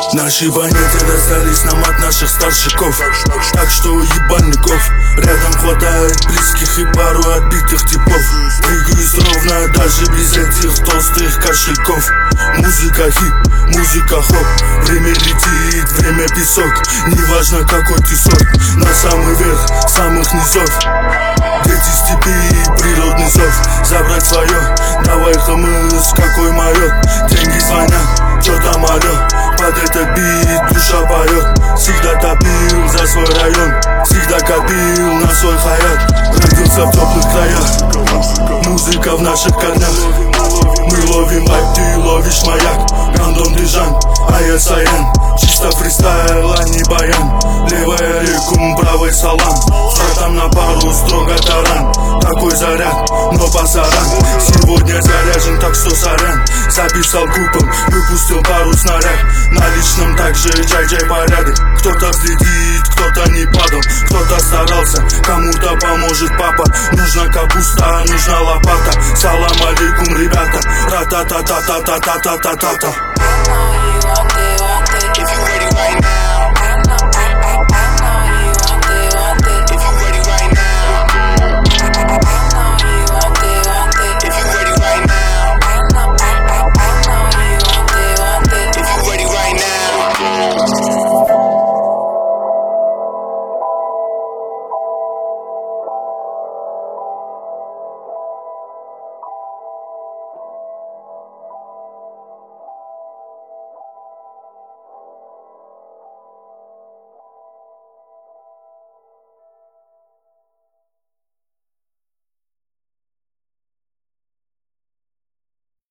Наши монеты достались нам от наших старшиков, так что ебальников рядом хватает близких и пару отбитых типов. Двигаюсь ровно даже без этих толстых кошельков. Музыка хип, музыка хоп, время летит, время песок. Неважно какой ты сорт, на самый верх самых низов. Дети степи и природный зов, забрать свое, давай хмыз, какой майот. Деньги звонят, чё там орёт, под этот бит душа поет. Всегда топил за свой район, всегда копил на свой хаят. Родился в теплых краях, музыка в наших корнях. Мы ловим вайб, ты ловишь маяк. Рандом Дижан, а я Саян. Чисто фристайл, а не баян. Левый алейкум, правый салам. С братом на пару, строго таран. Такой заряд, но пасаран. Сегодня заряжен, так что сорян. Записал группам, выпустил пару снаряд. На личном также джай-джай порядок. Кто-то следит, кто-то не падал, кто-то старался, кому-то поможет папа. Нужна капуста, нужна лопата. Салам алейкум, ребята. Ра-та-та-та-та-та-та-та-та-та.